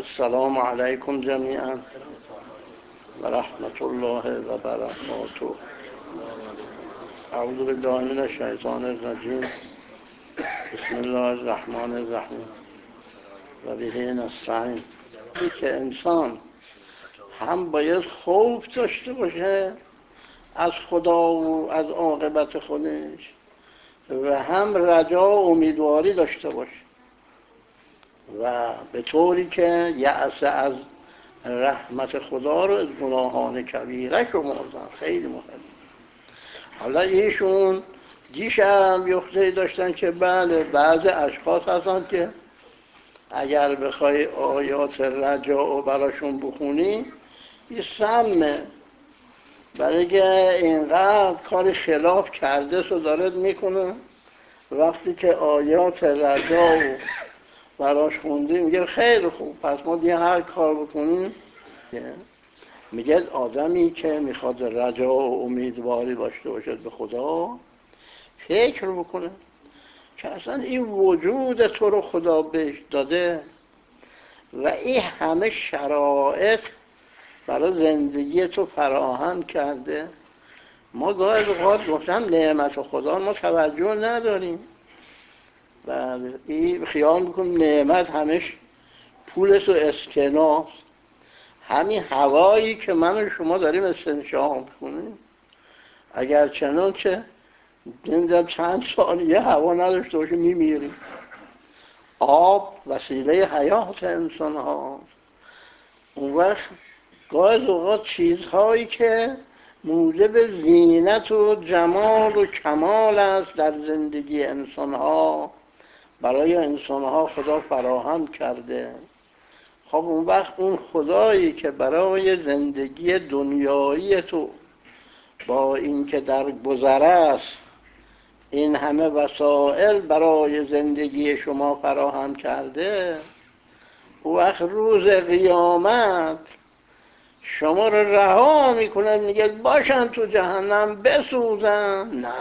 السلام علیکم جمیعا و رحمت الله و برکاته. اعوذ بالله من الشیطان الرجیم. بسم الله الرحمن الرحیم و به نستعین. که انسان هم باید خوف داشته باشه از خدا و از عاقبت خودش و هم رجا و امیدواری داشته باشه و به طوری که یأس از رحمت خدا رو از گناهان کبیره شمردن. خیلی مهم. حالا ایشون دیشب یخته داشتن که بله بعض اشخاص هستن که اگر بخوای آیات رجا و براشون بخونی یه سمه، برای که اینقدر کار خلاف کرده سو دارد میکنه. وقتی که آیات رجا و براش خوندیم میگه خیلی خوب، پس ما دیگه هر کار بکنیم. میگه آدمی که میخواد رجا و امیدواری داشته باشد به خدا، فکر بکنه که اصلا این وجود تو رو خدا بهش داده و این همه شرایط برای زندگی تو فراهم کرده. ما گاهی اوقات گفتم نعمت خدا ما توجه نداریم. بله، این خیال میکنم نعمت همش پولست و اسکناس. همین هوایی که من و شما داریم استنشاق میکنیم، اگر چنانچه نمیدونم چند ثانیه هوا نداشته باشه میمیریم. آب وسیله حیات انسان هاست. اون وقت گاهی اوقات چیزهایی که موجب زینت و جمال و کمال است در زندگی انسان ها برای انسان ها خدا فراهم کرده. خب اون وقت اون خدایی که برای زندگی دنیایی تو با اینکه در گذر است این همه وسائل برای زندگی شما فراهم کرده، اون وقت روز قیامت شما رو رها میکنه، میگه باشن تو جهنم بسوزن. نه،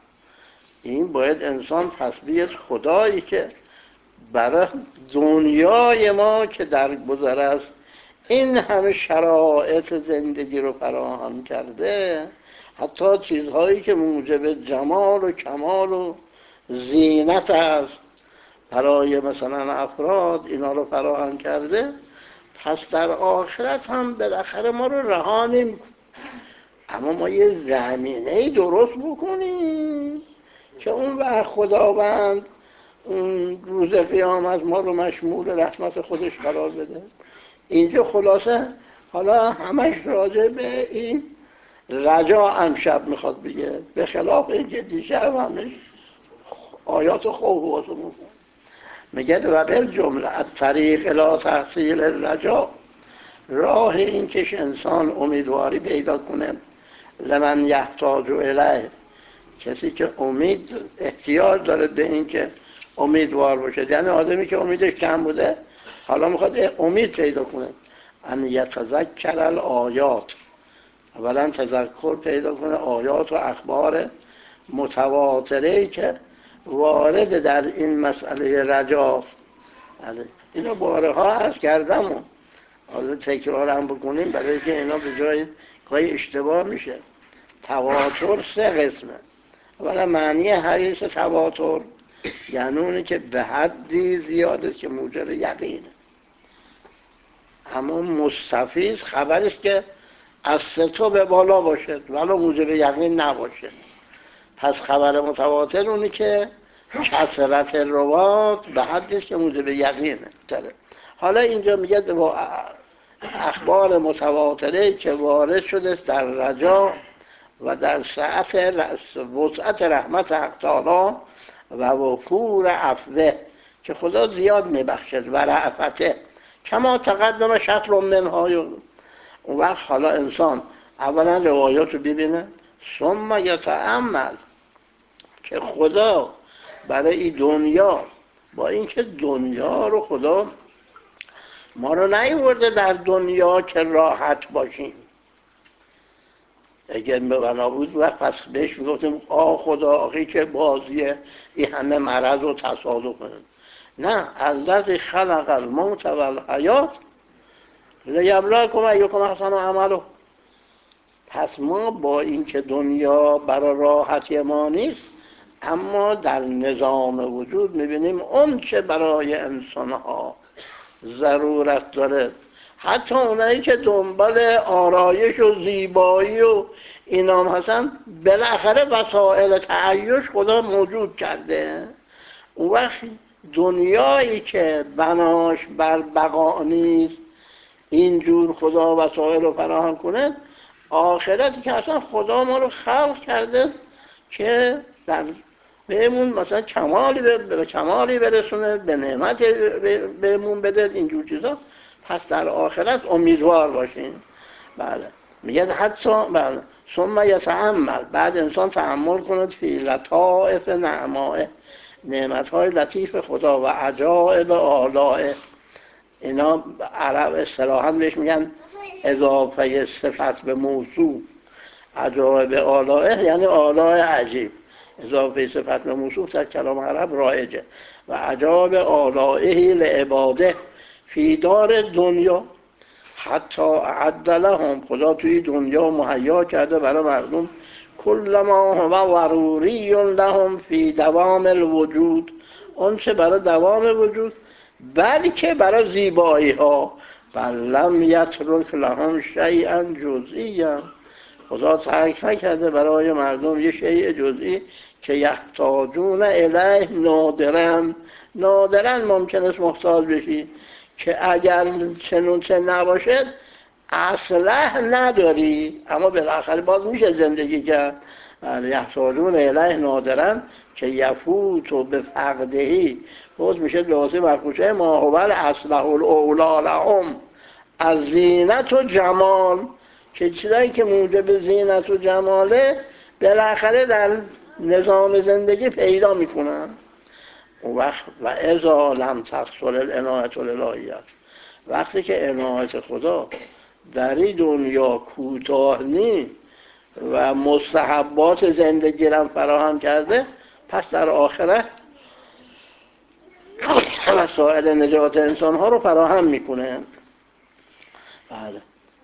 این باید انسان پس بیاد خدایی که برای دنیای ما که در گذر است این همه شرایط زندگی رو فراهم کرده، حتی چیزهایی که موجب جمال و کمال و زینت است برای مثلا افراد اینا رو فراهم کرده، پس در آخرت هم بالاخره ما رو رها نمی‌کنه. اما ما یه زمینه‌ای درست بکنیم که اون وقت خداوند اون روز قیامت ما رو مشمول رحمت خودش قرار بده. اینجا خلاصه حالا همش راجع به این رجا امشب میخواد بگه، به خلاف اینکه دیشب همش آیات خوب واسه میگه و بالجمله الطریق الی تحصیل الرجا، راه این کش انسان امیدواری پیدا کنه لمن یحتاج الیه، کسی که امید احتیاج داره به این که امیدوار باشه، یعنی آدمی که امیدش کم بوده حالا میخواد امید پیدا کنه. ان یتذکر الآیات، اولا تذکر پیدا کنه آیات و اخبار متواتره که وارد در این مسئله رجاست. اینو بارها عرض کردم و حالا تکرار هم بکنیم برای که اینا به جای گاهی اشتباه میشه. تواتر سه قسمه. اولا معنی حدیث تواتر یعنی اونی که به حدی زیاده که موجب یقینه. اما مستفیض خبرش که از سطح به بالا باشد ولی موجب یقین نباشه. پس خبر متواتر اونی که کثرت روات به حدی که موجب یقینه. حالا اینجا میگه با اخبار متواتره که وارد شده در رجا و در وسعت رحمت حق تعالی و وفور عفوه که خدا زیاد میبخشد و رأفته کما تقدم شطر منها. اون وقت حالا انسان اولا روایات رو ببینه، ثم یتأمل که خدا برای این دنیا، با اینکه دنیا رو خدا ما رو نیورده در دنیا که راحت باشیم. اگر بنا بود و پس بهش میگفتیم خدا آخی که بازیه این همه مرض و تصادف. نه، الذی خلق الموت و الحیات لیبلوکم ایکم احسن عملا. پس ما با اینکه دنیا برای راحتی ما نیست، اما در نظام وجود میبینیم اون چه برای انسانها ضرورت داره، حتی اونایی که دنبال آرایش و زیبایی و اینام هستن، بالاخره وسایل تعیش خدا موجود کرده. اون وقت دنیایی که بناش بر بقا نیست، اینجور خدا وسایل رو فراهم کنه، آخرتی که اصلا خدا ما رو خلق کرده که در بهمون مثلا کمالی به کمالی برسونه، به نعمت بهمون بده، اینجور چیزا. پس در آخرت امیدوار باشین. بله میگه حتی بله ثم یتأمل، بعد انسان تأمل کند فی لطائف نعمائه، نعمت‌های لطیف خدا و عجائب آلائه. اینا عرب اصطلاحاً بهش میگن اضافه صفت به موصوف. عجائب آلائه یعنی آلاء عجیب، اضافه صفت به موصوف در کلام عرب رایجه. و عجائب آلائه لعباده فی دار دنیا، حتی اعد لهم، خدا توی دنیا مهیا کرده برای مردم کل ما هو ضروری لهم فی دوام الوجود، اون چه برای دوام وجود، بلکه برای زیبایی ها. بل لم یترک لهم شیئا جزئیا، خدا ترک نکرده برای مردم یه شیء جزئی که یحتاجون الیه نادرن. نادرن ممکن است محتاج بشی، که اگر چنون چه نباشد اصله نداری، اما بالاخره باز میشه زندگی کرد. یحتاجون الیه نادرن که یفوت و به فقدهی، باز میشه لازم مفروشه ما هو الاصلح الاولی لهم از زینت و جمال، که چیزایی که موجب زینت و جماله بالاخره در نظام زندگی پیدا میکنن. و اذا لم تحصل العنایة الالهیه، وقتی که عنایت خدا در این دنیا کوتاه نی و مستحبات زندگی را فراهم کرده، پس در آخرت وسایل نجات انسان ها رو فراهم میکنه. بله.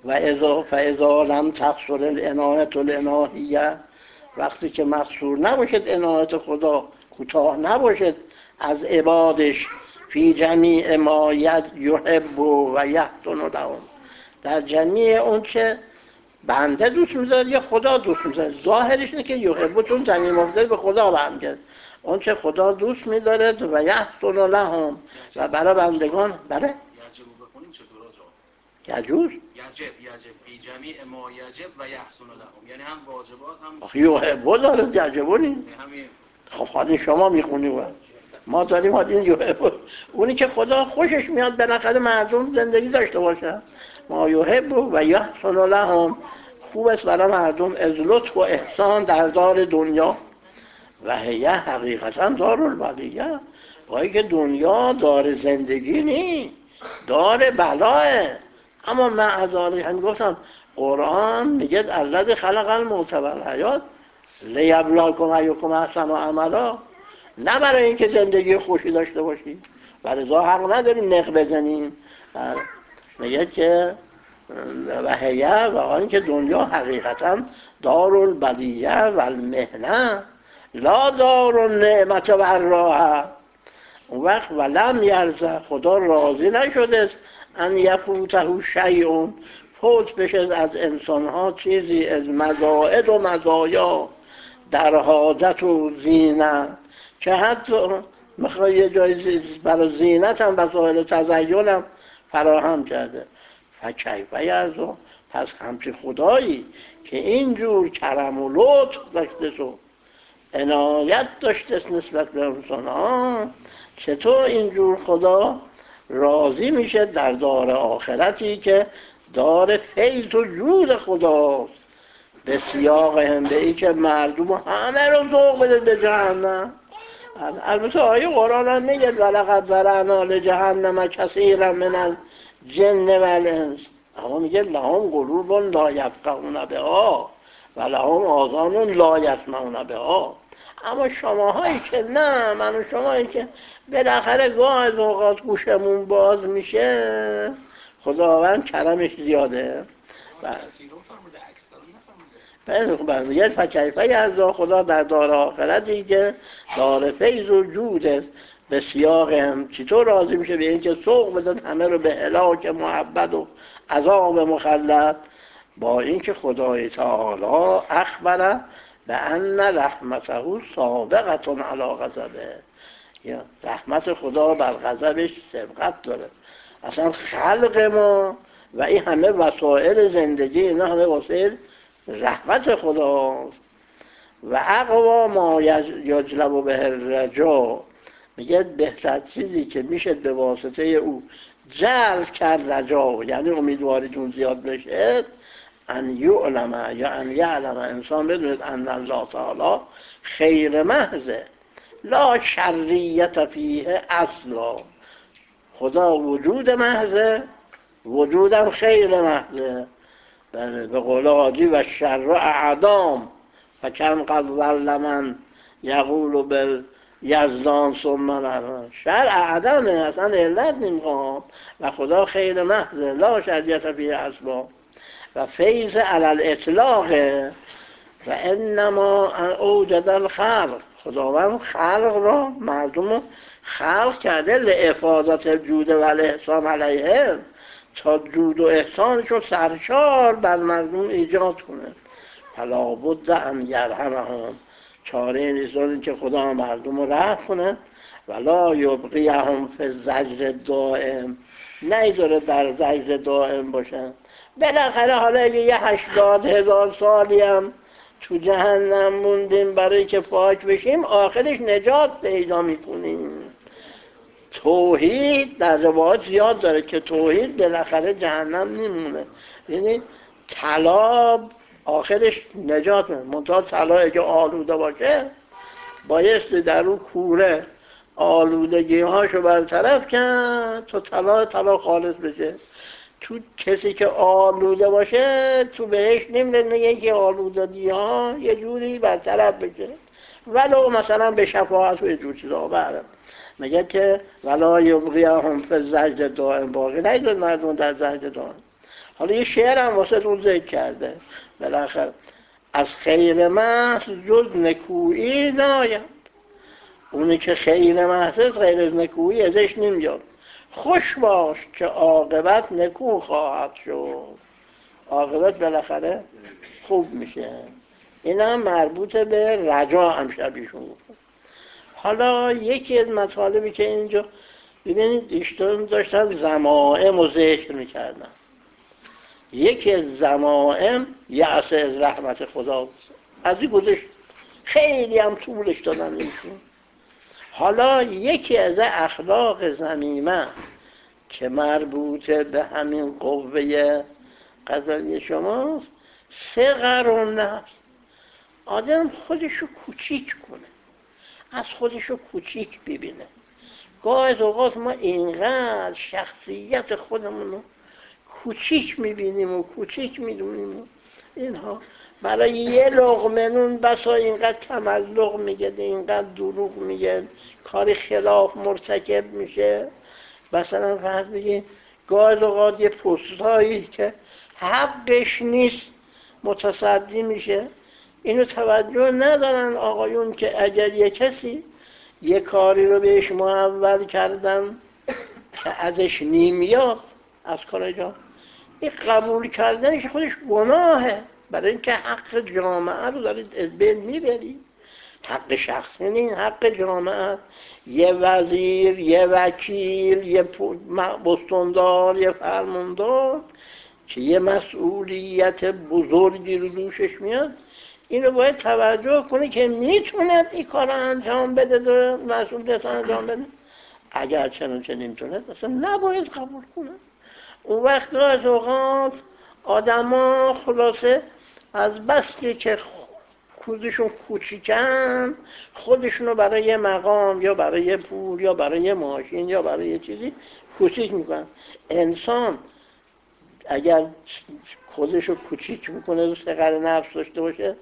و اذا لم تحصل العنایة الالهیه، وقتی که مقصور نباشد عنایت خدا، کوتاه نباشد از عبادش، فی جمیع ما یحب و یحسن لهم، در جمیع اون چه بنده دوست می‌داره یا خدا دوست می‌داره. ظاهرش اینه که یحب چون زمین مفضل به خدا برمیگرده، اون چه خدا دوست می‌داره و یحسن لهم و برای بندگان. بله یجب بخونیم چطور آجا؟ یجوز یجب فی جمیع ما یجب و یحسن لهم، یعنی هم واجبات هم آخه یحب داره یجبونی. همین. خب حالا شما میخونی و ما داریم حالا این یحب، اونی که خدا خوشش میاد بالاخره مردم زندگی داشته باشن. ما یحب و یحسن لهم، خوب است برای مردم از لطف و احسان در دار دنیا. و هی حقیقتا دار البلیه، وای که دنیا دار زندگی نی، دار بلاه. اما من هم گفتم قرآن میگه الذی خلق الموت و الحیات لیبلوکم ایکم احسن عملا، نه برای اینکه زندگی خوشی داشته باشی، ولذا حق نداریم نق بزنیم. میگه که و هیه و آن که دنیا حقیقتا دار البلیه و المحنه لا دار النعمت و الراحه. اون وقت ولم یرزه، خدا راضی نشده ان یفوته شیء، فوت بشه از انسانها چیزی از مزائد و مزایا در حاجت و زینت، که حتی میخوای یه جای برای زینت هم وسایل تزین هم فراهم کرده. فکیف یرزه، پس همچی خدایی که اینجور کرم و لطف داشته شد، عنایت داشته نسبت به انسان ها، چطور اینجور خدا راضی میشه در دار آخرتی که دار فیض و جود خداست، به سیاق هندهی که مردم همه رو ذوق بده به جهنم. البته آیه قرآن هم میگه ولقد ذرأنا لجهنم کثیرا من الجن والانس، اما میگه لهم قلوب لا یفقهون بها و لهم آذان لا یسمعون بها. اما شماهایی که نه، من و شمایی که بالاخره گاه از اوقات گوشمون باز میشه، خداوند کرمش زیاده. میگه فکیفه یرضا، خدا در دار آخرتی که دار فیض و جود است به سیاق هم چطور راضی میشه به اینکه سوق بدن همه رو به هلاک معبد و عذاب مخلد، با اینکه خدای تعالی اخبره به ان رحمته سابقه علی غضبه، یا رحمت خدا بر غضبش سبقت داره. اصلا خلق ما و این همه وسایل زندگی اینا همه وسایل رحمت خداست. و اقوا ما یجلب به الرجا، میگه بهتر چیزی که میشه به واسطه او جلب کرد رجا، یعنی امیدواریتون زیاد بشه، ان یعلم یا ان یعلم، انسان بدوند ان الله تعالی خیر محضه لا شریت فیه اصلا، خدا وجود محضه، وجودم خیر محضه. بله، به قول عادی و شر اعدام فکم قد ظل من یقول بل یزدان ثم الارض، شر اعدامه، اصلا علت نمیخوام، و خدا خیر محضه لا شریعت فیه اصلا. و فیض علی الاطلاق و انما اوجد الخلق، خداوند خلق را، مردم رو خلق کرده لافاضت الجود و الاحسان علیهم، تا جود و احسانشو سرشار بر مردم ایجاد کنه. فلا بد ان یرحمهم، چاره نیست این که خدا مردم رو رحم کنه. ولا یبقیهم فی الزجر دائم، نیذاره در زجر دائم باشن. بالاخره حالا اگه یه 80,000 سالی هم تو جهنم موندیم برای که پاک بشیم، آخرش نجات پیدا میکنیم. توحید در روایات زیاد داره که توحید بالاخره جهنم نمیمونه، یعنی طلا آخرش نجات میده. منتها طلا اگه آلوده باشه بایستی در اون کوره آلودگی هاشو برطرف کرد تا طلا خالص بشه. تو کسی که آلوده باشه تو بهش نمیره که آلودگی ها یه جوری برطرف بشه، ولو مثلا به شفاعت و یه جور چیزا بره. میگه که ولا یبقیهم فی الزجر دائم، باقی نگذار مردم در زجر دائم. حالا یه شعر هم واسه اون ذکر کرده، بالاخره از خیر محض جز نکویی ناید، اونی که خیر محض غیر از نکویی ازش نمیاد. خوش باش که عاقبت نکو خواهد شد، عاقبت بالاخره خوب میشه. این هم مربوط به رجا هم شبیشون گفت. حالا یکی از مطالبی که اینجا ببینید ایشون داشتن ضمائم رو ذکر میکردن. یکی از ضمائم یأس از رحمت خدا از این گذشت، خیلی هم طولش دادن ایشون. حالا یکی از اخلاق ذمیمه که مربوط به همین قوه غضبی شماست، صغر النفس، آدم خودشو کوچیک کنه، از خودشو کوچیک ببینه. گاهی اوقات ما اینقدر شخصیت خودمون رو کوچیک میبینیم و کوچیک میدونیم، اینها برای یه لقمه نون بسا اینقدر تملق میگه، اینقدر دروغ میگه، کاری خلاف مرتکب میشه. مثلا فرض بگید گاهی اوقات یه پستایی که حقش نیست متصدی میشه، اینو توجه ندارن آقایون که اگر یه کسی یه کاری رو بهش محول کردن که ازش نمیاد از کار جا، این قبول کردنش خودش گناهه، برای اینکه حق جامعه رو دارید از بین میبرید. حق شخصی نیست، حق جامعه. یه وزیر، یه وکیل، یه بستاندار، یه فرماندار که یه مسئولیت بزرگی رو دوشش میاد، اینو باید توجه کنه که میتوند این کار انجام بده و مسئولیت انجام بده. اگر چنانچه نمیتونه اصلا نباید قبول کنه. اون وقت از اوقات آدما خلاصه از بس که خودشون کوچیکن، خودشونو برای یه مقام یا برای یه پول یا برای یه ماشین یا برای یه چیزی کوچیک میکنن. انسان اگر خودشو کوچیک میکنه و صغر نفس داشته باشه،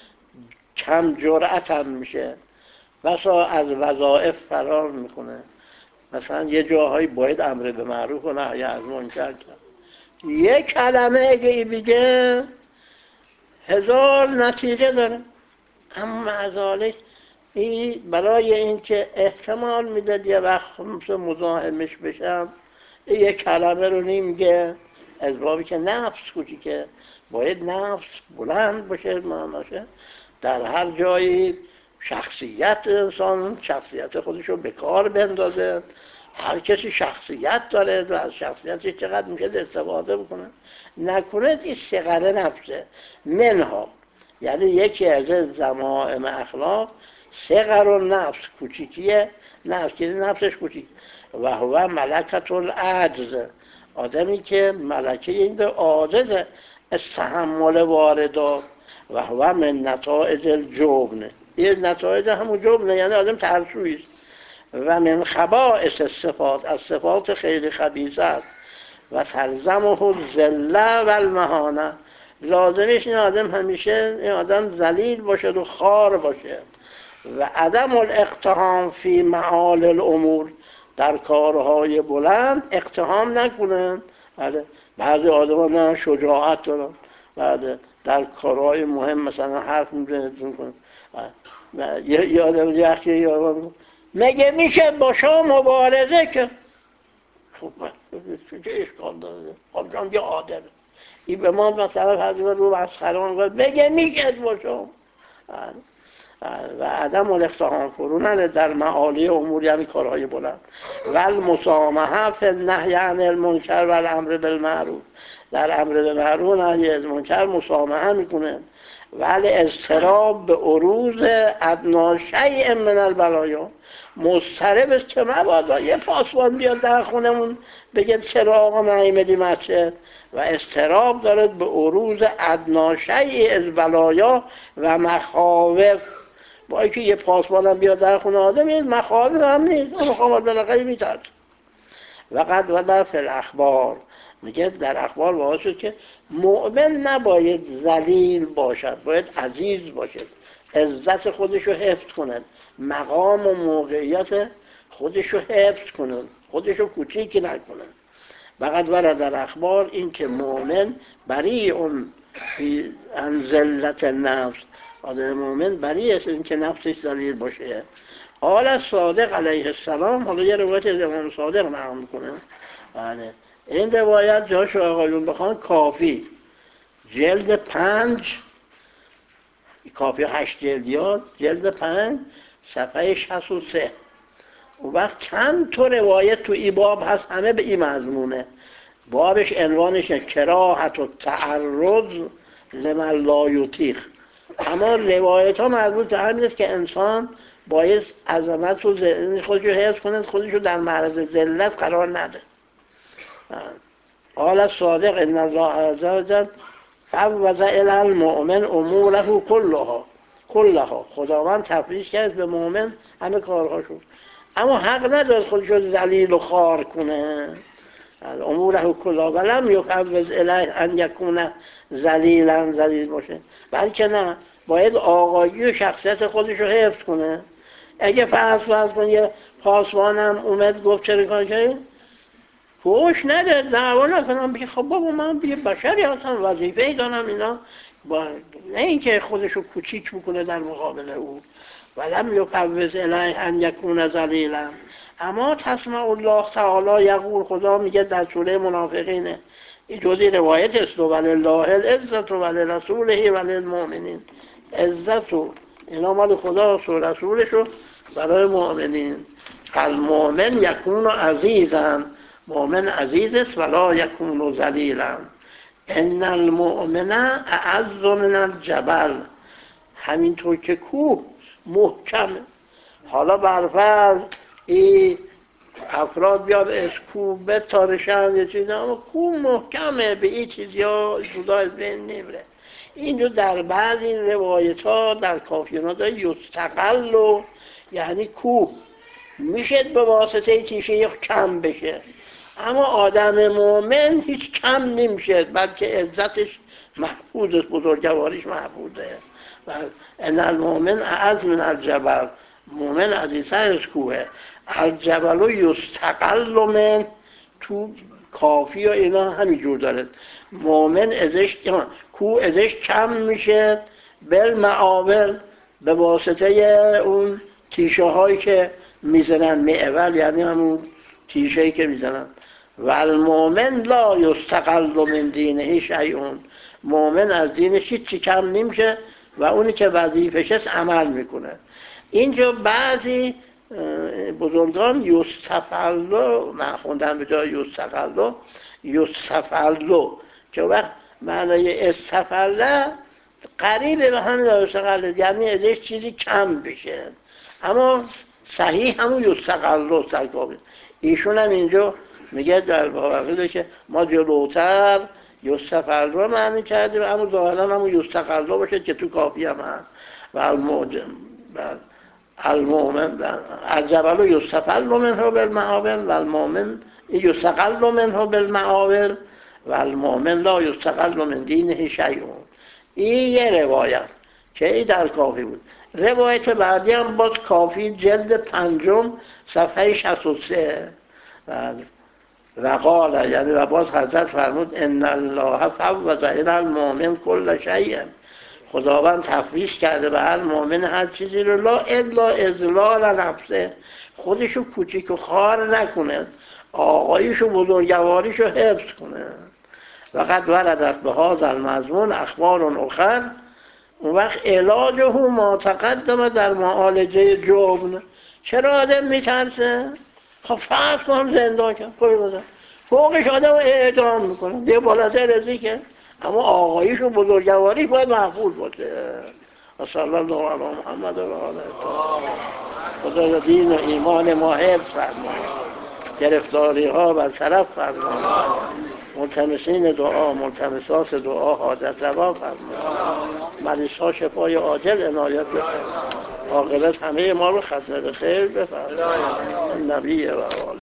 کم جرأت هم میشه، بسا از وظایف فرار میکنه. مثلا یه جاهایی باید امر به معروف و نهی از منکر کرد، یک کلمه اگه بگه 1000 نتیجه داره. اما معذالک این برای اینکه احتمال میداد یه وقت مزاحمش بشم یک کلمه رو نمیگه، از بابی که نفس کوچیکه، باید نفس بلند باشه معناشه در هر جایی شخصیت انسان شخصیت خودش رو به کار بندازه. هر کسی شخصیت داره و از شخصیتش چقدر میشه استفاده بکنه، نکنه این صغر نفسه منها، یعنی یکی از ضمائم اخلاق صغر النفس، کوچیکیه نفس که نفسش کوچیک و هو ملکت العجز، آدمی که ملکه این به عاجزه از تحمل واردات و هو من نتایج الجبن، یه نتایج همون جبنه، یعنی آدم ترسویی است. و من خبائث الصفات، از صفات خیلی خبیث است. و تلزمه الذله و المهانه، لازمش این آدم همیشه این آدم ذلیل باشه و خوار باشه. و عدم الاقتحام فی معال الامور، در کارهای بلند اقتحام نکنن. بله بعضی آدم نه شجاعت دارن، بعد در کارهای مهم مثلا حرف میزنن، یه آدم یه آدم مگه میشه با شما مبارزه که خب چه اشکال داره؟ خب جان یه آدمه این به ما مثلا حضرت رو مسخران گفت بگه میشه با شما. و عدم الاقتحام فرونن در معالی امور، یعنی کارهای بلند. و المسامحه فی النهی عن المنکر و الامر بالمعروف، در امر بالمعروف نهی از منکر مسامحه میکنه. ولی اضطراب به عروض ادنا شیء من البلایا، مضطرب است که مبادا یه پاسبان بیاد در خونمون بگه چرا آقا نیامدی مسجد، و اضطراب دارد به عروض ادنا شیء از بلایا و مخاوف، با اینکه یه پاسبان هم بیاد در خونه آدم این مخاوف هم نیست، اون مخاوف بالاخره میترد. و قد و فی الاخبار، میگه در اخبار واضح شد که مؤمن نباید ذلیل باشد، باید عزیز باشد، عزت خودش رو حفظ کند، مقام و موقعیت خودش رو حفظ کند، خودش رو کوچیک نکند. فقط ورد در اخبار این که مؤمن بری اون عن ذلت النفس، آدم مؤمن بری است این که نفسش ذلیل باشه. قال صادق علیه السلام، حالا یه روایت از امام صادق نقل میکنه. بله این روایت جاشو آقایون بخوان کافی جلد 5، کافی 8 جلدیات، جلد 5 صفحه 63. اون وقت چند تا روایت تو این باب هست همه به این مضمونه. بابش عنوانش کراهت و تعرض لمن لا یطیق، اما روایت ها مربوط به همین است که انسان باید عظمت و خودش رو حفظ کنه، خودش رو در معرض ذلت قرار نده. قال صادق ان الله عز وجل فوض الی المؤمن اموره کلها، خداوند تفویض کرد به مؤمن همه کارهاشو، اما حق نداره خودش رو ذلیل و خوار کنه. اموره کلها ولم یفوض الیه ان یکون ذلیلا، ذلیل باشه، بلکه نه باید آقایی و شخصیت خودش رو حفظ کنه. اگه فرض کن یه پاسبانم اومد گفت چرا کار کردی، فوش نده، دعوا نکنم، بگه خب بابا من یه بشری هستم وظیفه‌ای دارم اینا، با نه اینکه خودش رو کوچیک بکنه در مقابل او. ولم یفوض الیه ان یکون ذلیلا. اما تسمع الله تعالی یقول، خدا میگه در سوره منافقینه، این جزئی روایت است، ولله العزة ولرسوله وللمؤمنین، عزت و اینا مال خدا و رسولش رو برای مؤمنین. فالمؤمن یکون عزیزا، مؤمن عزیز است، ولا یکون ذلیلا. ان المؤمن اعز من الجبل، همینطور که کوه محکمه. حالا برفرض این افراد بیان از کوه بتارشن یه چیزی، اما کوه محکمه، به این چیزی ها جدا از بین نمیره. این رو در بعض این روایت ها در کافیون ها داره یستقل، و یعنی کوه میشه به واسطه تیشه کم بشه، اما آدم مؤمن هیچ کم نمیشه، بلکه عزتش محفوظ است، بزرگواریش محفوظه. و ان المؤمن اعز من الجبل، مؤمن عزیزتر از کوه. الجبل یستقل من، تو کافی و اینا همینجور داره. مؤمن ازش کو ازش کم میشه بالمعاول، به واسطه اون تیشه هایی که میزنن، معول یعنی همون تیشه هایی که میزنن. و المؤمن لا یستقل من دینه شیئون، مؤمن از دینش هیچی کم نمیشه و اونی که وظیفش است عمل میکنه. اینجا بعضی بزرگان یستفلو، من خوندم به جای یستفلو که وقت معنای استفله قریب به همین یستقله، یعنی ازش چیزی کم بشه، اما صحیح همون یستقلو سرکابه. ایشون هم اینجا میگه در واقع که ما جلوتر یستفلو معنی کردیم، اما ظاهرا همون یستقلو باشه که تو کافی هم هست. و المؤمن الجبل یستفل منه بالمعاول و المؤمن یستقل منه بالمعاول و المؤمن لا یستقل من دینه شیئون. این یه روایت که این در کافی بود. روایت بعدی هم باز کافی جلد 5 صفحه 63 و قال، یعنی و باز حضرت فرمود ان الله فوض الی المؤمن کل شیء، خداوند تفویض کرده به هر مؤمن هر چیزی رو، لا الا اذلال نفسه، خودشو کوچیک و خوار نکنه، آقاییشو بزرگواریشو حفظ کنه. وقد وردت به هذا المضمون اخبار اخر، اون وقت علاجه ما تقدم در معالجه جبن. چرا آدم میترسه؟ خب فرض کنم زندان کرد، فوقش آدم اعدام میکنه، دیگه بالاتر ازی که، اما آقاییش و بزرگواریش باید محفوظ باشه. و صلی الله علی محمد و آله. خدا دین و ایمان ما حفظ فرماید، گرفتاری ها برطرف فرماید، ملتمسین دعا ملتمسات دعا حاجت روا فرماید، مریض ها شفای عاجل عنایت بفرماید، عاقبت همه ما رو ختم به خیر بفرماید. نبی و آله.